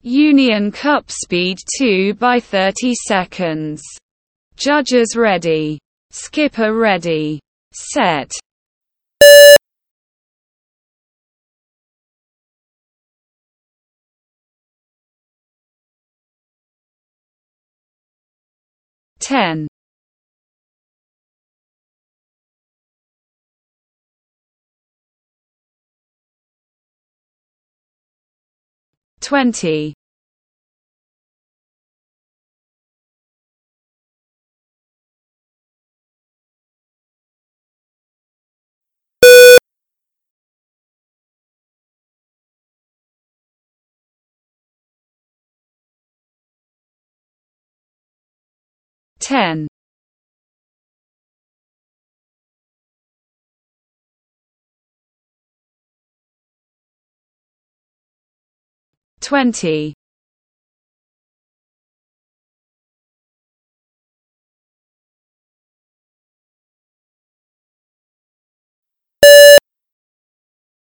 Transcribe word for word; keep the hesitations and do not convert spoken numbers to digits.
Union Cup speed two by thirty seconds. Judges ready. Skipper ready. Set. ten. twenty. ten. twenty.